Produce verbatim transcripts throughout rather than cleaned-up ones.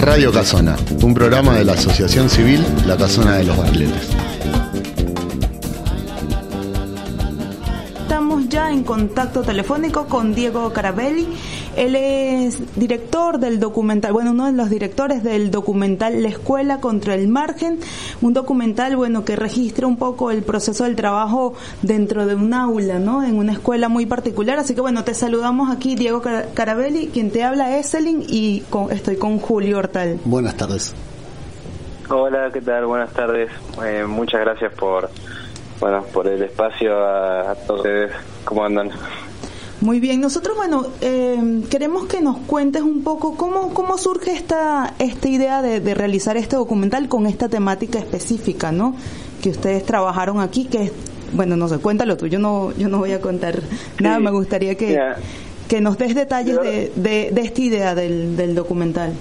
Radio Casona, un programa de la Asociación Civil La Casona de los Barriletes. Estamos ya en contacto telefónico con Diego Carabelli. Él es director del documental, bueno, uno de los directores del documental La Escuela contra el Margen, un documental, bueno, que registra un poco el proceso del trabajo dentro de un aula, ¿no? En una escuela muy particular. Así que, bueno, te saludamos aquí, Diego Carabelli, quien te habla es Eselin, y con, estoy con Julio Hortal. Buenas tardes. Hola, ¿qué tal? Buenas tardes. Eh, muchas gracias por, bueno, por el espacio a, a todos ustedes. ¿Cómo andan? Muy bien, nosotros, bueno, eh, queremos que nos cuentes un poco cómo cómo surge esta esta idea de, de realizar este documental con esta temática específica, ¿no? Que ustedes trabajaron aquí, que es, bueno, no sé, cuéntalo tú, yo no yo no voy a contar sí, nada, me gustaría que, yeah. que nos des detalles de, de, de esta idea del, del documental.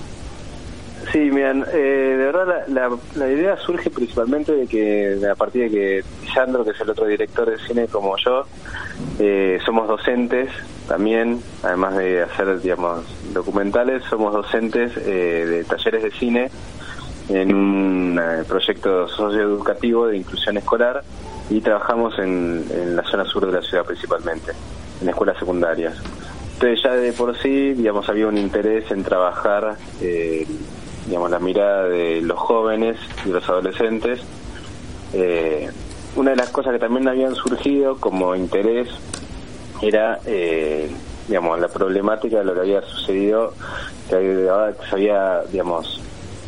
Sí, miren, eh, de verdad la, la, la idea surge principalmente de que a partir de que Sandro, que es el otro director de cine como yo, eh, somos docentes también, además de hacer, digamos, documentales, somos docentes eh, de talleres de cine en un eh, proyecto socioeducativo de inclusión escolar, y trabajamos en, en la zona sur de la ciudad principalmente, en escuelas secundarias. Entonces ya de por sí, digamos, había un interés en trabajar eh, digamos, la mirada de los jóvenes y los adolescentes. Eh, una de las cosas que también habían surgido como interés era, eh, digamos, la problemática de lo que había sucedido, que se había, digamos,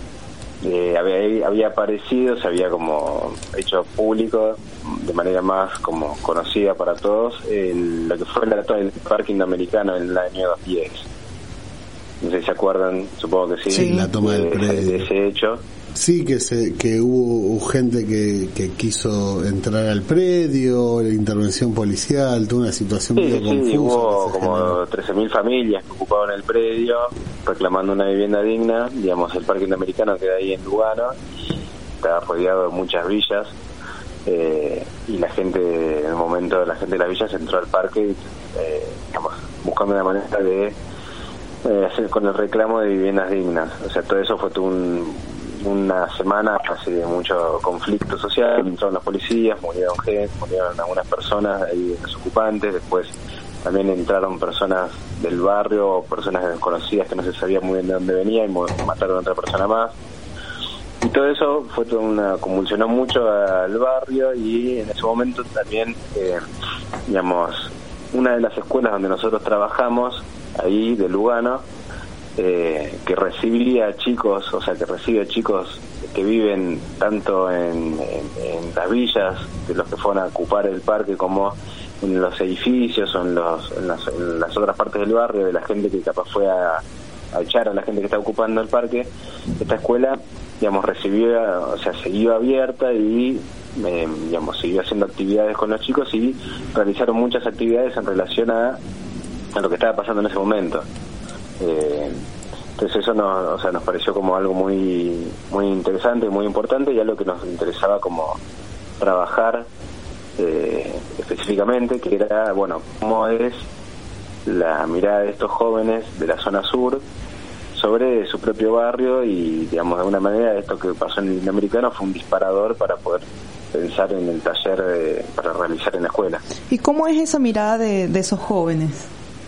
eh, había, había aparecido, se había como hecho público de manera más como conocida para todos, el, lo que fue la toma del Parque Indoamericano en el año dos mil diez. No sé si se acuerdan, supongo que sí. Sí, la toma del predio. De ese hecho. Sí, que se, que hubo gente que, que quiso entrar al predio, la intervención policial, toda una situación sí, medio sí, confusa. Hubo como trece mil familias que ocupaban el predio, reclamando una vivienda digna. Digamos, el Parque Indoamericano queda ahí en Lugano, y está rodeado de muchas villas. Eh, y la gente, en el momento, la gente de las villas entró al parque, eh, digamos, buscando una manera de Eh, hacer con el reclamo de viviendas dignas. O sea, todo eso fue todo un, una semana así de mucho conflicto social. Entraron las policías, murieron gente, murieron algunas personas ahí, los ocupantes. Después también entraron personas del barrio, personas desconocidas que no se sabía muy bien de dónde venían, y mataron a otra persona más. Y todo eso fue toda una, convulsionó mucho al barrio, y en ese momento también, eh, digamos, una de las escuelas donde nosotros trabajamos ahí de Lugano, eh, que recibía chicos, o sea, que recibe chicos que viven tanto en, en, en las villas, de los que fueron a ocupar el parque, como en los edificios o en, los, en, las, en las otras partes del barrio, de la gente que capaz fue a, a echar a la gente que está ocupando el parque. Esta escuela, digamos, recibió, o sea, siguió abierta y eh, digamos, siguió haciendo actividades con los chicos, y realizaron muchas actividades en relación a a lo que estaba pasando en ese momento. Eh, entonces eso nos, o sea, nos pareció como algo muy muy interesante, muy importante, y algo que nos interesaba como trabajar eh, específicamente, que era, bueno, cómo es la mirada de estos jóvenes de la zona sur sobre su propio barrio, y, digamos, de alguna manera esto que pasó en el Indoamericano fue un disparador para poder pensar en el taller de, para realizar en la escuela. ¿Y cómo es esa mirada de, de esos jóvenes?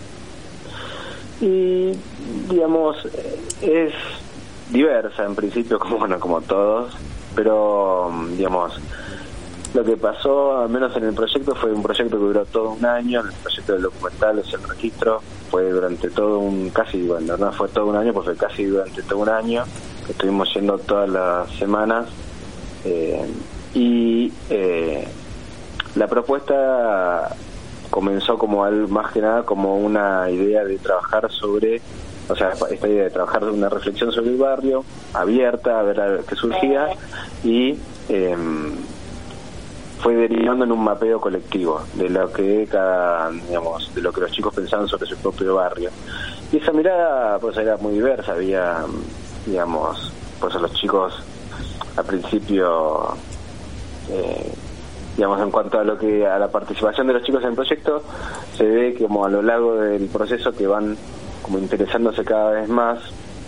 Y, digamos, es diversa en principio, como bueno, como todos, pero, digamos, lo que pasó, al menos en el proyecto, fue un proyecto que duró todo un año. El proyecto del documental, es el registro, fue durante todo un, casi, bueno, no fue todo un año, pues fue casi durante todo un año, que estuvimos yendo todas las semanas, eh, y eh, la propuesta comenzó como algo, más que nada como una idea de trabajar sobre, o sea, esta idea de trabajar una reflexión sobre el barrio, abierta a ver a qué surgía, y eh, fue derivando en un mapeo colectivo de lo que cada, digamos, de lo que los chicos pensaban sobre su propio barrio. Y esa mirada pues era muy diversa. Había, digamos, pues a los chicos al principio, eh, digamos, en cuanto a lo que a la participación de los chicos en el proyecto, se ve que como a lo largo del proceso que van como interesándose cada vez más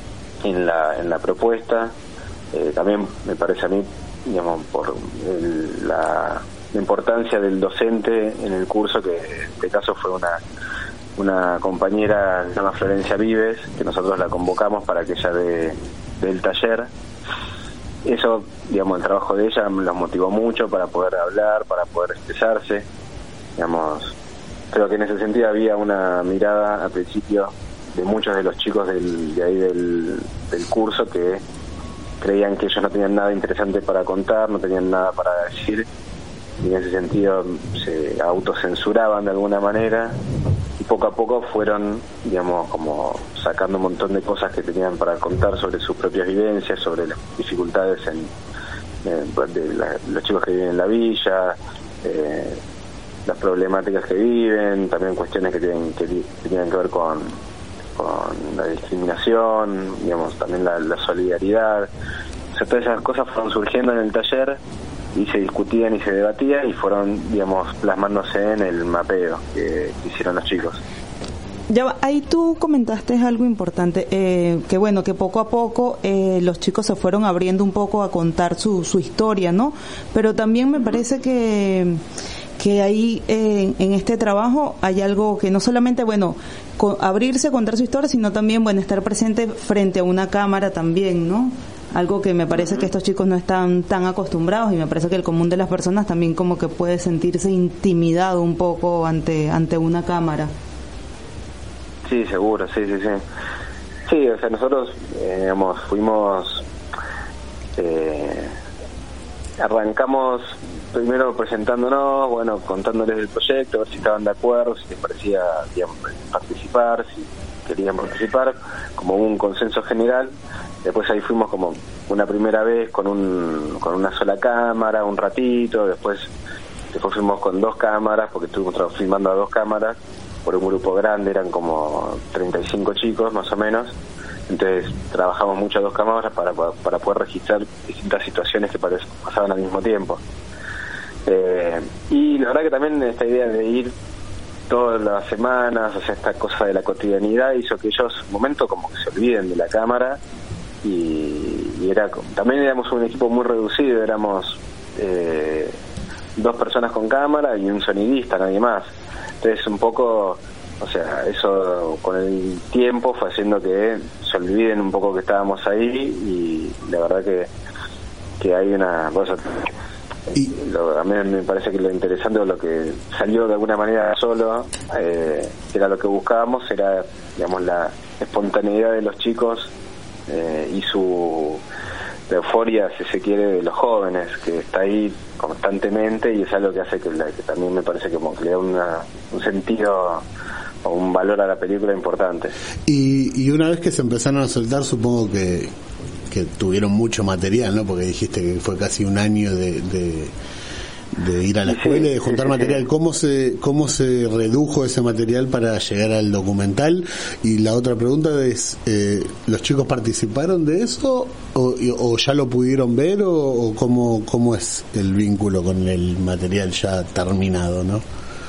en la en la propuesta. Eh, también me parece a mí, digamos, por el, la, la importancia del docente en el curso, que en este caso fue una una compañera que se llama Florencia Vives, que nosotros la convocamos para que ella dé del taller. Eso, digamos, el trabajo de ella los motivó mucho para poder hablar, para poder expresarse. Digamos, creo que en ese sentido había una mirada al principio de muchos de los chicos del, de ahí del, del curso, que creían que ellos no tenían nada interesante para contar, no tenían nada para decir, y en ese sentido se autocensuraban de alguna manera, y poco a poco fueron, digamos, como sacando un montón de cosas que tenían para contar sobre sus propias vivencias, sobre las dificultades en, en de la, los chicos que viven en la villa, eh, las problemáticas que viven, también cuestiones que tienen que, que tienen que ver con, con la discriminación, digamos, también la, la solidaridad. O sea, todas esas cosas fueron surgiendo en el taller y se discutían y se debatían y fueron, digamos, plasmándose en el mapeo que, que hicieron los chicos. Ya va, ahí tú comentaste algo importante, eh, que bueno, que poco a poco eh, los chicos se fueron abriendo un poco a contar su, su historia, ¿no? Pero también me parece que que ahí eh, en este trabajo hay algo que no solamente, bueno, co- abrirse a contar su historia, sino también, bueno, estar presente frente a una cámara también, ¿no? Algo que me parece que estos chicos no están tan acostumbrados, y me parece que el común de las personas también como que puede sentirse intimidado un poco ante ante una cámara. Sí, seguro, sí, sí, sí. Sí, o sea, nosotros, eh, digamos, fuimos... Eh, arrancamos primero presentándonos, bueno, contándoles el proyecto, a ver si estaban de acuerdo, si les parecía, digamos, participar, si querían participar, como un consenso general. Después ahí fuimos como una primera vez con un con una sola cámara, un ratito, después después fuimos con dos cámaras, porque estuvimos filmando a dos cámaras, por un grupo grande, eran como treinta y cinco chicos más o menos. Entonces trabajamos mucho a dos cámaras para, para poder registrar distintas situaciones que pasaban al mismo tiempo. Eh, y la verdad que también esta idea de ir todas las semanas, o sea, esta cosa de la cotidianidad hizo que ellos un momento como que se olviden de la cámara, y, y era también éramos un equipo muy reducido, éramos eh, dos personas con cámara y un sonidista, nadie más. Entonces un poco, o sea, eso con el tiempo fue haciendo que se olviden un poco que estábamos ahí, y la verdad que que hay una cosa. Y lo, a mí me parece que lo interesante, o lo que salió de alguna manera solo, eh, era lo que buscábamos, era, digamos, la espontaneidad de los chicos eh, y su la euforia, si se quiere, de los jóvenes, que está ahí constantemente, y es algo que hace que, la, que también me parece que, como que le da una, un sentido o un valor a la película importante. Y, y una vez que se empezaron a soltar, supongo que que tuvieron mucho material, ¿no? Porque dijiste que fue casi un año de, de, de ir a la escuela y de juntar material. ¿Cómo se cómo se redujo ese material para llegar al documental? Y la otra pregunta es, eh, ¿los chicos participaron de eso o, o ya lo pudieron ver, o, o cómo, cómo es el vínculo con el material ya terminado, ¿no?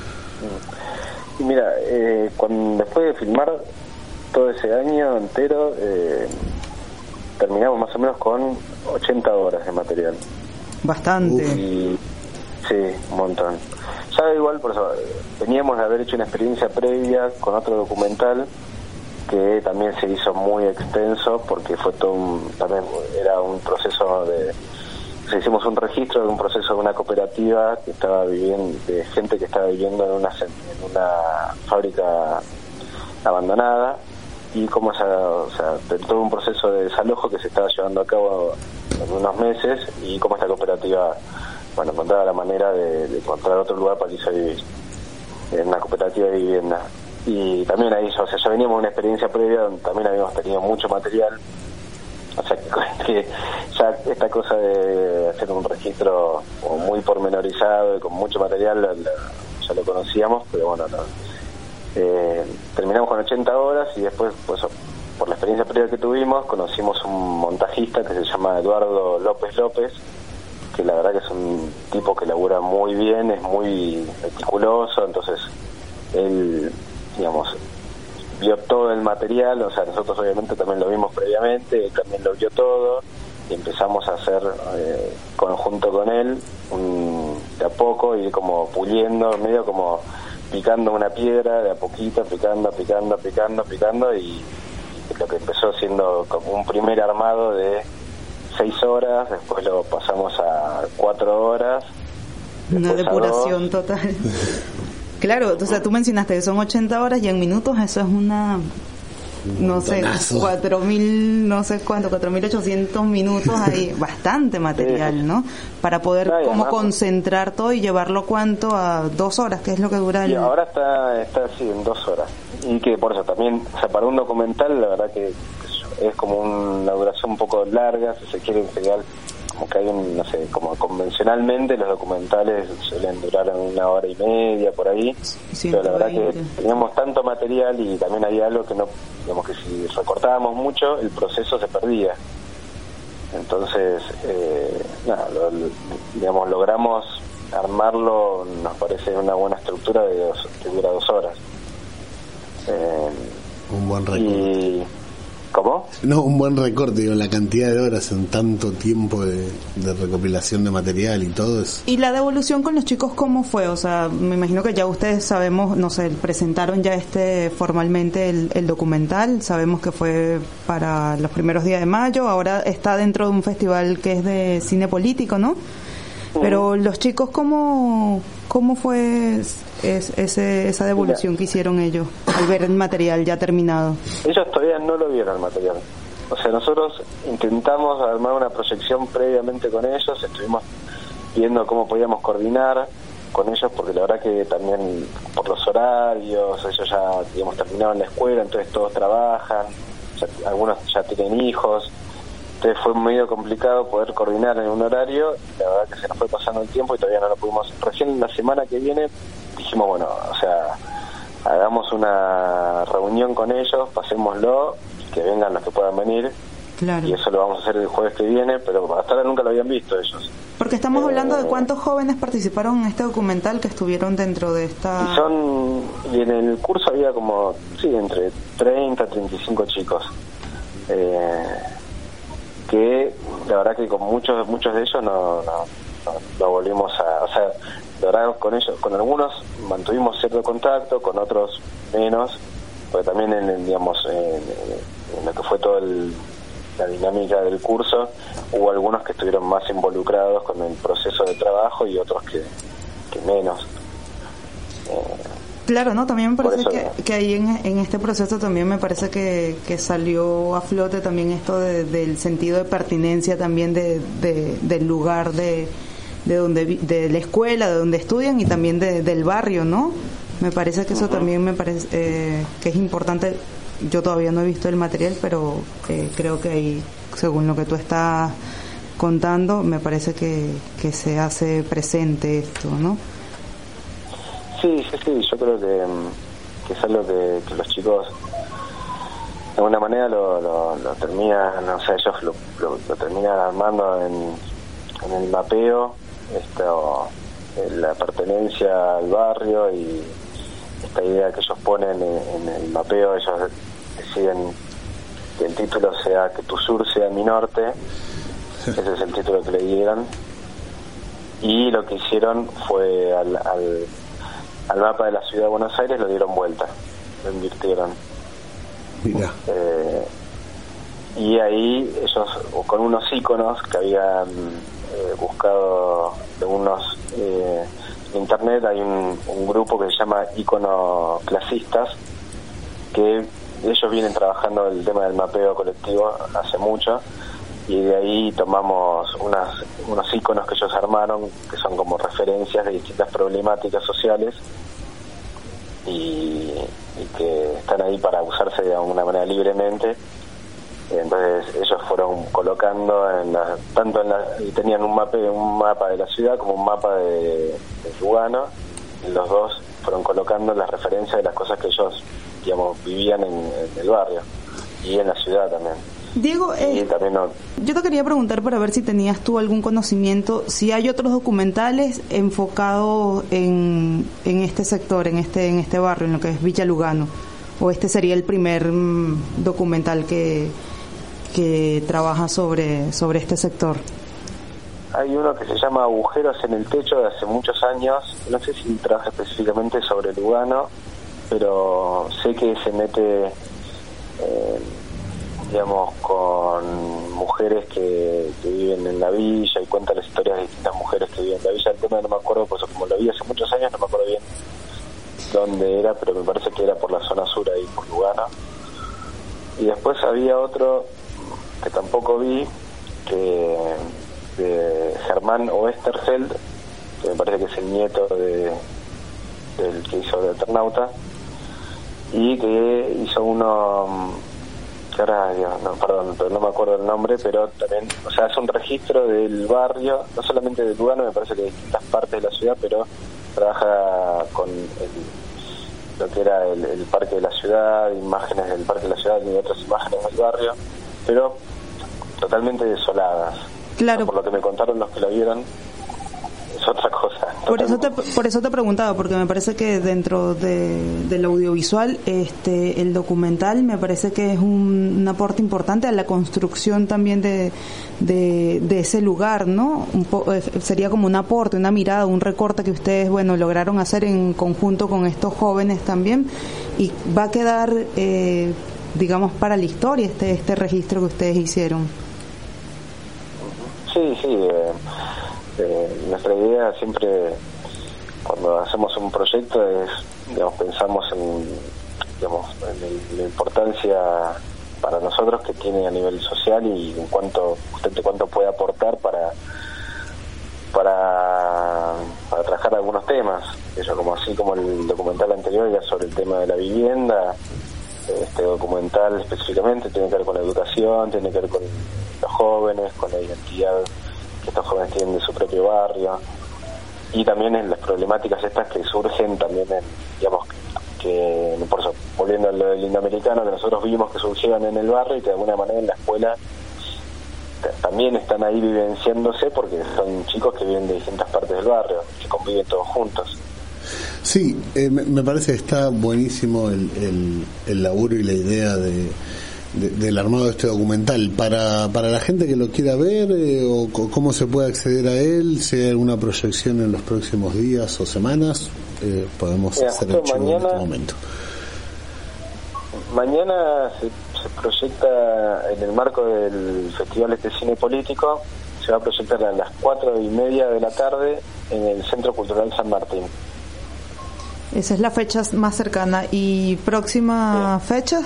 Y mira, eh, cuando, después de filmar todo ese año entero, eh, terminamos más o menos con ochenta horas de material. Bastante. Y, sí, un montón. Ya igual, por eso, veníamos de haber hecho una experiencia previa con otro documental que también se hizo muy extenso, porque fue todo un, también era un proceso de, o sea, hicimos un registro de un proceso de una cooperativa que estaba viviendo, de gente que estaba viviendo en una, en una fábrica abandonada, y como esa, o sea, de todo un proceso de desalojo que se estaba llevando a cabo en unos meses, y cómo esta cooperativa, bueno, encontraba la manera de, de encontrar otro lugar para irse a vivir, en una cooperativa de vivienda. Y también ahí, o sea, ya veníamos de una experiencia previa donde también habíamos tenido mucho material, o sea, que ya esta cosa de hacer un registro muy pormenorizado y con mucho material, la, la, ya lo conocíamos, pero bueno, no. Eh, terminamos con ochenta horas, y después, pues, por la experiencia previa que tuvimos, conocimos un montajista que se llama Eduardo López López, que la verdad que es un tipo que labura muy bien, es muy meticuloso. Entonces él, digamos, vio todo el material, o sea, nosotros obviamente también lo vimos previamente, él también lo vio todo, y empezamos a hacer eh, conjunto con él, un, de a poco, ir como puliendo, medio como picando una piedra, de a poquito, picando, picando, picando, picando, y lo que empezó siendo como un primer armado de seis horas, después lo pasamos a cuatro horas. Una depuración total. Claro, o sea, tú mencionaste que son ochenta horas y en minutos eso es una, no sé, cuatro mil, no sé cuánto, cuatro mil ochocientos minutos ahí, bastante material, ¿no? Para poder no, como concentrar todo y llevarlo cuánto a dos horas, que es lo que dura el... Y ahora está, está así, en dos horas. Y que por eso también, o sea, para un documental, la verdad que es como una duración un poco larga, si se quiere, en general, como que hay un, no sé, como convencionalmente los documentales suelen durar una hora y media por ahí, ciento veinte. Pero la verdad que teníamos tanto material y también había algo que no, digamos que si recortábamos mucho, el proceso se perdía. Entonces, eh, nada, lo, lo, digamos, logramos armarlo, nos parece una buena estructura de dos, que dura dos horas. Eh, un buen récord. Y, ¿Cómo? No, un buen recorte, digo, la cantidad de horas en tanto tiempo de, de recopilación de material y todo eso. ¿Y la devolución con los chicos cómo fue? O sea, me imagino que ya ustedes sabemos, no sé, presentaron ya este formalmente el, el documental, sabemos que fue para los primeros días de mayo, ahora está dentro de un festival que es de cine político, ¿no? Pero los chicos, ¿cómo, cómo fue es, ese, esa devolución Mira, que hicieron ellos al ver el material ya terminado? Ellos todavía no lo vieron el material. O sea, nosotros intentamos armar una proyección previamente con ellos, estuvimos viendo cómo podíamos coordinar con ellos, porque la verdad que también por los horarios, ellos ya, digamos, terminaban la escuela, entonces todos trabajan, ya, algunos ya tienen hijos. Entonces fue medio complicado poder coordinar en un horario, la verdad que se nos fue pasando el tiempo y todavía no lo pudimos. Recién la semana que viene dijimos, bueno, o sea, hagamos una reunión con ellos, pasémoslo, que vengan los que puedan venir, claro. Y eso lo vamos a hacer el jueves que viene, pero hasta ahora nunca lo habían visto ellos. Porque estamos eh, hablando de cuántos jóvenes participaron en este documental que estuvieron dentro de esta... Y son, y en el curso había como, sí, entre treinta y treinta y cinco chicos. Eh... que la verdad que con muchos muchos de ellos no, no, no, no volvimos a, o sea, la verdad con ellos, con algunos mantuvimos cierto contacto, con otros menos, porque también en el, digamos en, en lo que fue toda la dinámica del curso hubo algunos que estuvieron más involucrados con el proceso de trabajo y otros que, que menos. Eh, Claro, no, también me parece que, que ahí en, en este proceso también me parece que, que salió a flote también esto de, del sentido de pertinencia también de, de del lugar de, de donde de la escuela, de donde estudian y también de, del barrio, ¿no? Me parece que eso uh-huh. también me parece eh, que es importante. Yo todavía no he visto el material, pero eh, creo que ahí, según lo que tú estás contando, me parece que, que se hace presente esto, ¿no? Sí, sí, sí, yo creo que, que es algo que, que los chicos de alguna manera lo, lo, lo terminan, o sea, ellos lo, lo, lo terminan armando en, en el mapeo, esto, la pertenencia al barrio y esta idea que ellos ponen en, en el mapeo, ellos deciden que el título sea que tu sur sea mi norte, ese es el título que le dieron, y lo que hicieron fue al, al al mapa de la ciudad de Buenos Aires lo dieron vuelta, lo invirtieron. Mira. Eh, y ahí ellos, con unos íconos que habían eh, buscado de unos eh, en internet, hay un, un grupo que se llama Íconos Clasistas, que ellos vienen trabajando el tema del mapeo colectivo hace mucho, y de ahí tomamos unas, unos íconos que ellos armaron, que son como referencias de distintas problemáticas sociales y, y que están ahí para usarse de alguna manera libremente. Entonces ellos fueron colocando en la, tanto en la, y tenían un mapa un mapa de la ciudad como un mapa de, de Lugano, y los dos fueron colocando las referencias de las cosas que ellos, digamos, vivían en, en el barrio y en la ciudad también. Diego, eh, no. yo te quería preguntar para ver si tenías tú algún conocimiento, si hay otros documentales enfocados en, en este sector, en este en este barrio, en lo que es Villa Lugano, o este sería el primer mm, documental que, que trabaja sobre, sobre este sector. Hay uno que se llama Agujeros en el Techo de hace muchos años, no sé si trabaja específicamente sobre Lugano, pero sé que se mete, eh, digamos, con mujeres que, que viven en la villa y cuenta las historias de distintas mujeres que viven en la villa. El tema no me acuerdo, pues como lo vi hace muchos años, no me acuerdo bien dónde era, pero me parece que era por la zona sur ahí, por Lugano. Y después había otro que tampoco vi, que de Germán Oesterfeld, que me parece que es el nieto de del que hizo de Eternauta, y que hizo uno que ahora, no, perdón, pero no me acuerdo el nombre, pero también, o sea, es un registro del barrio, no solamente de Lugano, me parece que de distintas partes de la ciudad, pero trabaja con el, lo que era el, el parque de la ciudad, imágenes del parque de la ciudad y otras imágenes del barrio, pero totalmente desoladas. Claro. Por lo que me contaron los que lo vieron, es otra cosa. Por eso te, por eso te preguntaba, porque me parece que dentro de, del audiovisual, este, el documental me parece que es un, un aporte importante a la construcción también de, de, de ese lugar, ¿no? Un po, sería como un aporte, una mirada, un recorte que ustedes, bueno, lograron hacer en conjunto con estos jóvenes también, y va a quedar, eh, digamos, para la historia este, este registro que ustedes hicieron. Sí, sí, eh, eh, nuestra idea siempre cuando hacemos un proyecto es, digamos, pensamos en, digamos, en el, la importancia para nosotros que tiene a nivel social y en cuanto, justamente cuánto puede aportar para para para trabajar algunos temas, eso como así como el documental anterior ya sobre el tema de la vivienda. Este documental específicamente tiene que ver con la educación, tiene que ver con los jóvenes, con la identidad que estos jóvenes tienen de su propio barrio, y también en las problemáticas estas que surgen también en, digamos, que por eso, volviendo a lo del indoamericano, que nosotros vimos que surgieron en el barrio y que de alguna manera en la escuela también están ahí vivenciándose porque son chicos que viven de distintas partes del barrio, que conviven todos juntos. Sí, eh, me, me parece que está buenísimo el, el, el laburo y la idea de, de, del armado de este documental. Para, para la gente que lo quiera ver, eh, o cómo se puede acceder a él, si hay alguna proyección en los próximos días o semanas, eh, podemos Mira, hacer el chivo mañana, en este momento. Mañana se, se proyecta en el marco del Festival este Cine Político, se va a proyectar a las cuatro y media de la tarde en el Centro Cultural San Martín. Esa es la fecha más cercana. ¿Y próxima sí. fecha?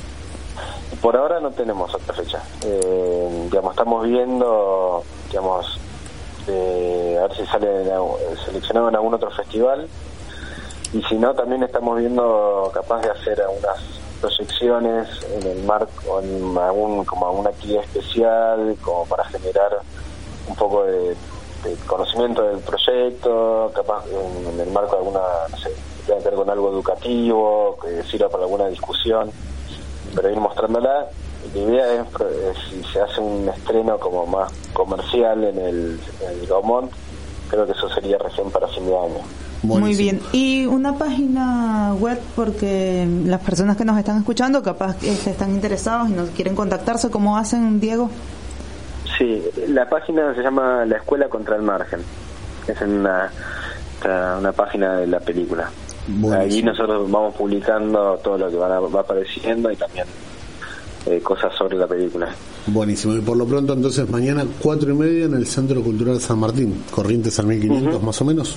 Por ahora no tenemos otra fecha. Eh, digamos, estamos viendo, digamos, eh, a ver si sale seleccionado en algún otro festival. Y si no, también estamos viendo capaz de hacer algunas proyecciones en el marco, en algún, como alguna actividad especial, como para generar un poco de, de conocimiento del proyecto, capaz en, en el marco de alguna, no sé, que tenga que ver con algo educativo, que sirva para alguna discusión, pero ir mostrándola. La idea es, es si se hace un estreno como más comercial en el, en el Gaumont, creo que eso sería recién para fin de año. Buenísimo. Muy bien. Y una página web, porque las personas que nos están escuchando capaz que están interesados y nos quieren contactarse, ¿cómo hacen, Diego? Sí, la página se llama La Escuela contra el Margen. Es una, una página de la película. Buenísimo. Ahí nosotros vamos publicando todo lo que va, va apareciendo y también eh, cosas sobre la película. Buenísimo. Y por lo pronto entonces mañana cuatro y media en el Centro Cultural San Martín, Corrientes al mil quinientos, uh-huh. más o menos.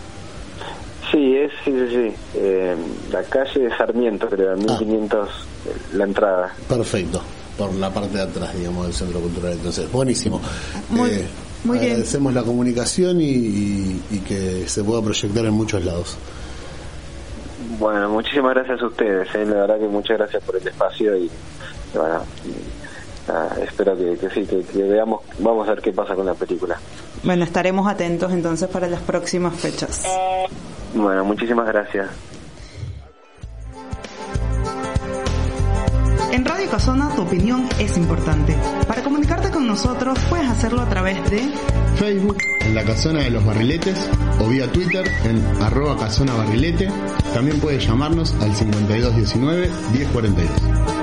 Sí, es, sí, sí, sí. Eh, la calle de Sarmiento, creo, mil quinientos ah. la entrada. Perfecto, por la parte de atrás, digamos, del Centro Cultural. Entonces, buenísimo. Muy, eh, muy bien. Agradecemos la comunicación y, y, y que se pueda proyectar en muchos lados. Bueno, muchísimas gracias a ustedes. Eh. La verdad que muchas gracias por el espacio y, y bueno, y, ah, espero que, que sí, que, que veamos, vamos a ver qué pasa con la película. Bueno, estaremos atentos entonces para las próximas fechas. Bueno, muchísimas gracias. En Radio Casona tu opinión es importante. Para comunicarte con nosotros puedes hacerlo a través de Facebook en La Casona de los Barriletes o vía Twitter en arroba casona barrilete. También puedes llamarnos al cincuenta y dos diecinueve diez cuarenta y dos.